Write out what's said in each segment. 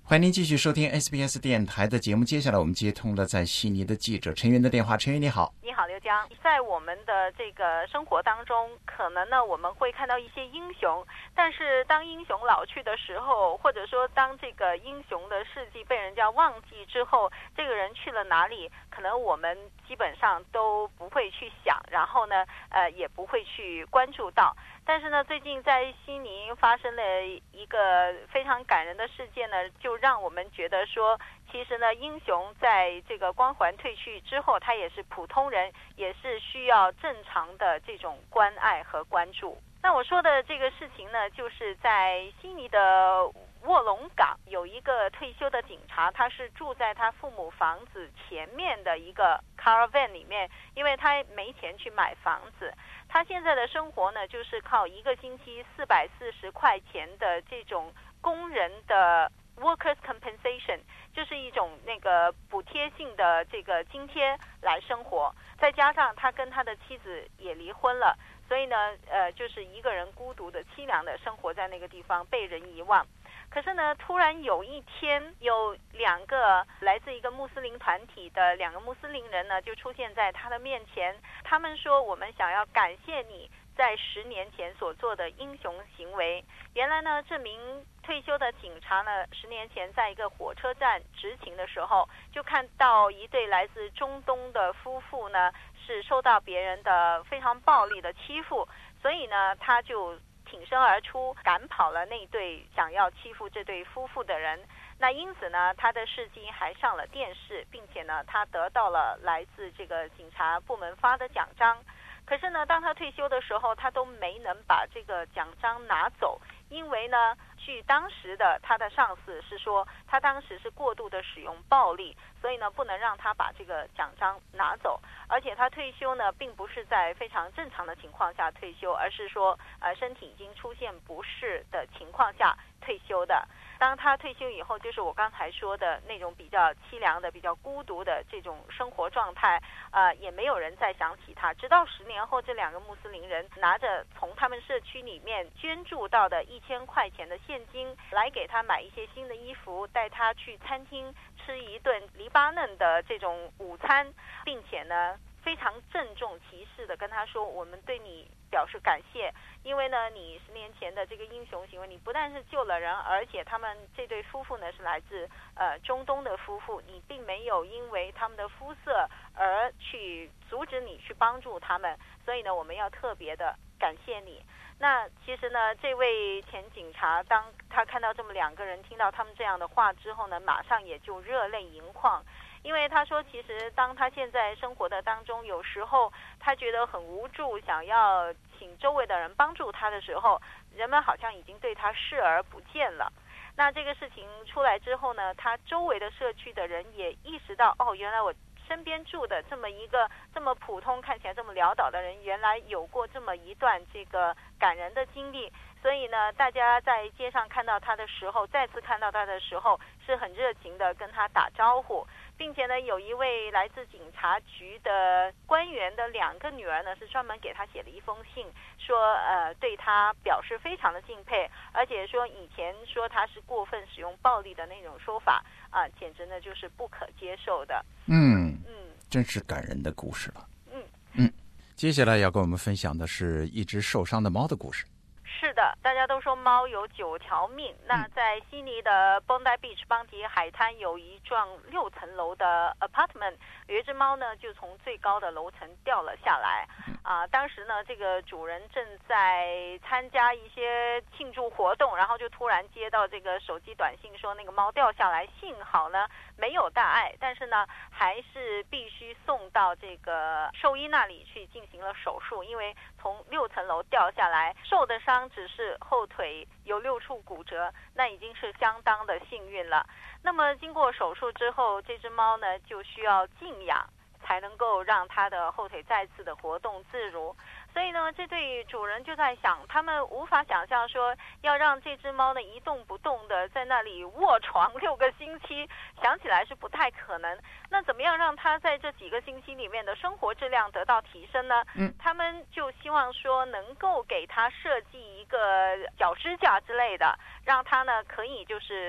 欢迎您继续收听 SBS 电台的节目。接下来我们接通了在悉尼的记者陈云的电话。陈云你好。 你好刘江。在我们的这个生活当中，可能呢我们会看到一些英雄，但是当英雄老去的时候，或者说当这个英雄的事迹被人家忘记之后，这个人去了哪里，可能我们基本上都不会去想，然后呢也不会去关注到。但是呢，最近在悉尼发生了一个非常感人的事件呢，就让我们觉得说，其实呢，英雄在这个光环褪去之后，他也是普通人，也是需要正常的这种关爱和关注。那我说的这个事情呢，就是在悉尼的卧龙岗有一个退休的警察，他是住在他父母房子前面的一个 caravan 里面，因为他没钱去买房子。他现在的生活呢，就是靠一个星期440块钱的这种工人的 workers compensation， 就是一种那个补贴性的这个津贴来生活。再加上他跟他的妻子也离婚了，所以呢，就是一个人孤独的凄凉的生活在那个地方，被人遗忘。可是呢，突然有一天，有两个来自一个穆斯林团体的两个穆斯林人呢，就出现在他的面前。他们说：“我们想要感谢你在10年前所做的英雄行为。”原来呢，这名退休的警察呢，10年前在一个火车站执勤的时候，就看到一对来自中东的夫妇呢，是受到别人的非常暴力的欺负，所以呢，他就挺身而出，赶跑了那对想要欺负这对夫妇的人。那因此呢，他的事迹还上了电视，并且呢，他得到了来自这个警察部门发的奖章。可是呢，当他退休的时候，他都没能把这个奖章拿走，因为呢，据当时的他的上司是说，他当时是过度的使用暴力，所以呢，不能让他把这个奖章拿走。而且他退休呢，并不是在非常正常的情况下退休，而是说，身体已经出现不适的情况下退休的。当他退休以后，就是我刚才说的那种比较凄凉的、比较孤独的这种生活状态，也没有人再想起他。直到10年后，这两个穆斯林人拿着从他们社区里面捐助到的1000块钱的现金，来给他买一些新的衣服，带他去餐厅吃一顿黎巴嫩的这种午餐，并且呢，非常郑重其事地跟他说：“我们对你表示感谢，因为呢，你10年前的这个英雄行为，你不但是救了人，而且他们这对夫妇呢是来自中东的夫妇，你并没有因为他们的肤色而去阻止你去帮助他们，所以呢，我们要特别的感谢你。”那其实呢，这位前警察当他看到这么两个人听到他们这样的话之后呢，马上也就热泪盈眶。因为他说，其实当他现在生活的当中，有时候他觉得很无助，想要请周围的人帮助他的时候，人们好像已经对他视而不见了。那这个事情出来之后呢，他周围的社区的人也意识到，原来我身边住的这么一个这么普通、看起来这么潦倒的人，原来有过这么一段这个感人的经历。所以呢，大家在街上看到他的时候，再次看到他的时候，是很热情的跟他打招呼。并且呢，有一位来自警察局的官员的2个女儿呢，是专门给他写了一封信，说对他表示非常的敬佩，而且说以前说他是过分使用暴力的那种说法简直呢就是不可接受的。 真是感人的故事了。接下来要跟我们分享的是一只受伤的猫的故事。 是的，大家都说猫有9条命。那在悉尼的 Bondi Beach 邦迪海滩有一幢6层楼的 apartment， 有一只猫呢就从最高的楼层掉了下来。当时呢，这个主人正在参加一些庆祝活动，然后就突然接到这个手机短信说那个猫掉下来，幸好呢没有大碍，但是呢还是必须送到这个兽医那里去进行了手术，因为从6层楼掉下来，受的伤只是后腿有6处骨折，那已经是相当的幸运了。那么经过手术之后，这只猫呢就需要静养，才能够让它的后腿再次的活动自如。所以呢，这对主人就在想，他们无法想象说要让这只猫呢一动不动的在那里卧床6个星期，想起来是不太可能。那怎么样让它在这几个星期里面的生活质量得到提升呢？他们就希望说能够给它设计一个脚支架之类的，让它呢可以就是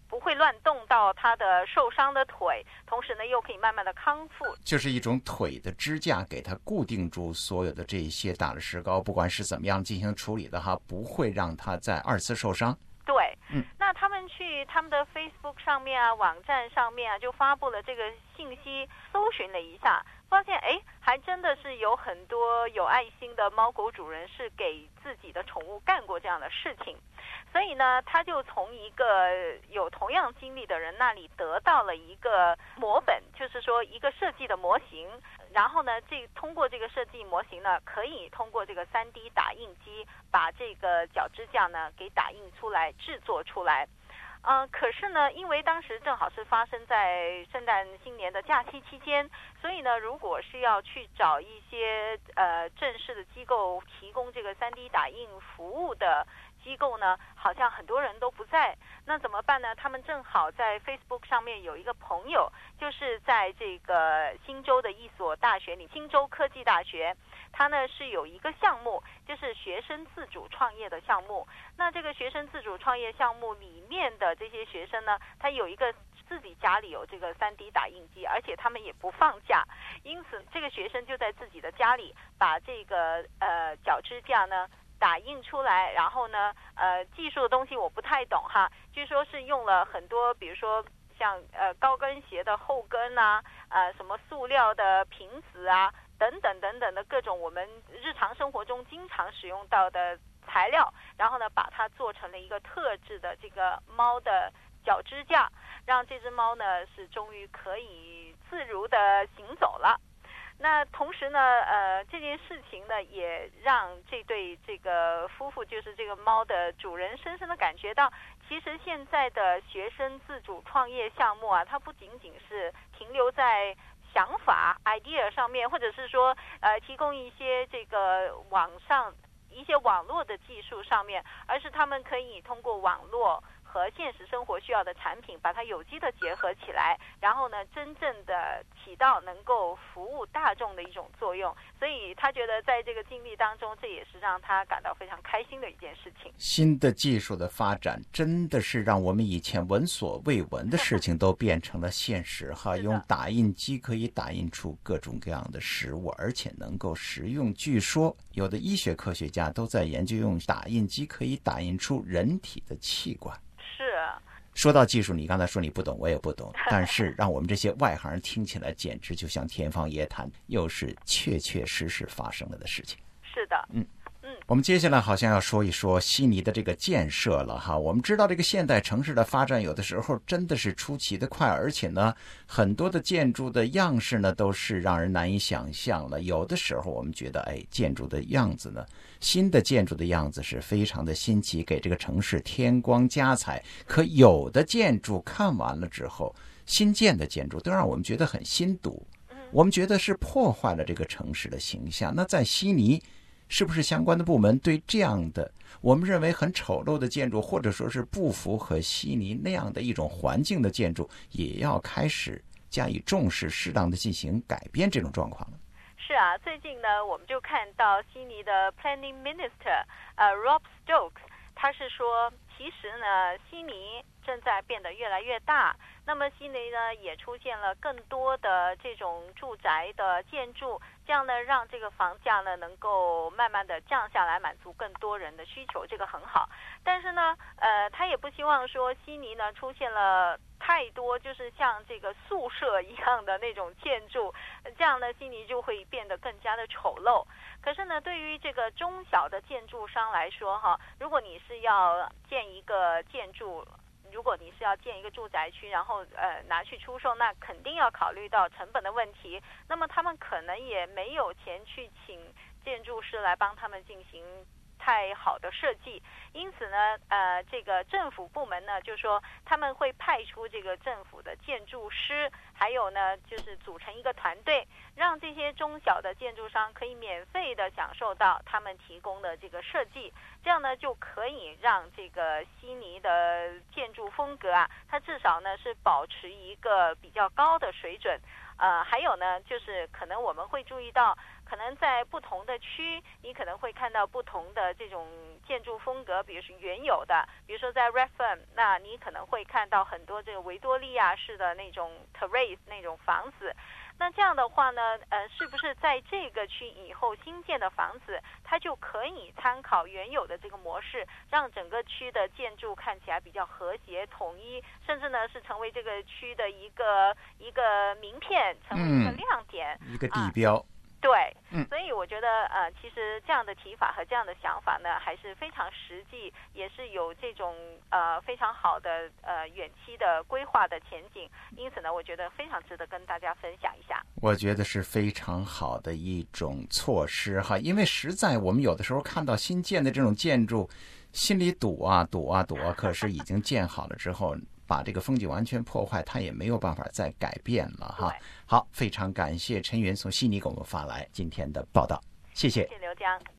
不会乱动到他的受伤的腿，同时呢又可以慢慢的康复。 就是一种腿的支架，给它固定住所有的这些打了石膏，不管是怎么样进行处理的哈，不会让它再二次受伤。 对，那他们去他们的 Facebook 上面啊，网站上面啊，就发布了这个信息，搜寻了一下，发现还真的是有很多有爱心的猫狗主人是给自己的宠物干过这样的事情，所以呢，他就从一个有同样经历的人那里得到了一个模本，就是说一个设计的模型，然后呢，通过这个设计模型呢，可以通过这个 3D 打印机把这个脚支架呢给打印出来、制作出来。可是呢，因为当时正好是发生在圣诞新年的假期期间，所以呢，如果是要去找一些正式的机构提供这个 3D 打印服务的机构呢，好像很多人都不在。那怎么办呢？他们正好在 Facebook 上面有一个朋友，就是在这个新州的一所大学里，新州科技大学，它呢是有一个项目，就是学生自主创业的项目。那这个学生自主创业项目里面的这些学生呢，他有一个自己家里有这个 3D 打印机，而且他们也不放假，因此这个学生就在自己的家里把这个脚支架呢打印出来，然后呢技术的东西我不太懂哈，据说是用了很多，比如说像高跟鞋的后跟啊，什么塑料的瓶子啊，等等等等的各种我们日常生活中经常使用到的材料，然后呢把它做成了一个特制的这个猫的脚支架，让这只猫呢是终于可以自如的行走了。那同时呢，这件事情呢，也让这对这个夫妇，就是这个猫的主人，深深的感觉到，其实现在的学生自主创业项目啊，它不仅仅是停留在想法 idea 上面，或者是说提供一些这个一些网络的技术上面，而是他们可以通过网络和现实生活需要的产品，把它有机的结合起来，然后呢，真正的起到能够服务大众的一种作用。所以他觉得在这个经历当中，这也是让他感到非常开心的一件事情。 新的技术的发展真的是让我们以前闻所未闻的事情都变成了现实哈。用打印机可以打印出各种各样的食物，而且能够食用。据说有的医学科学家都在研究用打印机可以打印出人体的器官。 是。 说到技术，你刚才说你不懂，我也不懂，但是让我们这些外行人听起来简直就像天方夜谭，又是确确实实发生了的事情。 是的。 我们接下来好像要说一说悉尼的这个建设了哈。我们知道这个现代城市的发展有的时候真的是出奇的快，而且呢，很多的建筑的样式呢都是让人难以想象了。有的时候我们觉得，建筑的样子呢，新的建筑的样子是非常的新奇，给这个城市添光加彩。可有的建筑看完了之后，新建的建筑都让我们觉得很心堵，我们觉得是破坏了这个城市的形象。那在悉尼，是不是相关的部门对这样的我们认为很丑陋的建筑，或者说是不符合悉尼那样的一种环境的建筑，也要开始加以重视，适当的进行改变这种状况呢？ 是啊，最近呢，我们就看到悉尼的 Planning Minister Rob Stokes， 他是说，其实呢，悉尼正在变得越来越大。那么悉尼呢，也出现了更多的这种住宅的建筑，这样呢，让这个房价呢能够慢慢的降下来，满足更多人的需求，这个很好。但是呢，他也不希望说悉尼呢出现了太多就是像这个宿舍一样的那种建筑，这样呢，悉尼就会变得更加的丑陋。可是呢，对于这个中小的建筑商来说哈，如果你是要建一个建筑，如果你是要建一个住宅区，然后拿去出售，那肯定要考虑到成本的问题。那么他们可能也没有钱去请建筑师来帮他们进行太好的设计，因此呢，这个政府部门呢，就说他们会派出这个政府的建筑师，还有呢，就是组成一个团队，让这些中小的建筑商可以免费的享受到他们提供的这个设计，这样呢，就可以让这个悉尼的建筑风格啊，它至少呢是保持一个比较高的水准。还有呢，就是可能我们会注意到，可能在不同的区，你可能会看到不同的这种建筑风格，比如是原有的，比如说在 Redfern， 那你可能会看到很多这个维多利亚式的那种 terrace 那种房子。那这样的话呢，是不是在这个区以后新建的房子，它就可以参考原有的这个模式，让整个区的建筑看起来比较和谐统一，甚至呢是成为这个区的一个名片，成为一个亮点， 一个地标。 对，所以我觉得其实这样的提法和这样的想法呢，还是非常实际，也是有这种非常好的远期的规划的前景。因此呢，我觉得非常值得跟大家分享一下。 我觉得是非常好的一种措施哈，因为实在我们有的时候看到新建的这种建筑，心里堵啊，可是已经建好了之后。把这个风景完全破坏，它也没有办法再改变了哈。好，非常感谢陈云从悉尼给我们发来今天的报道，谢谢。 谢谢刘江。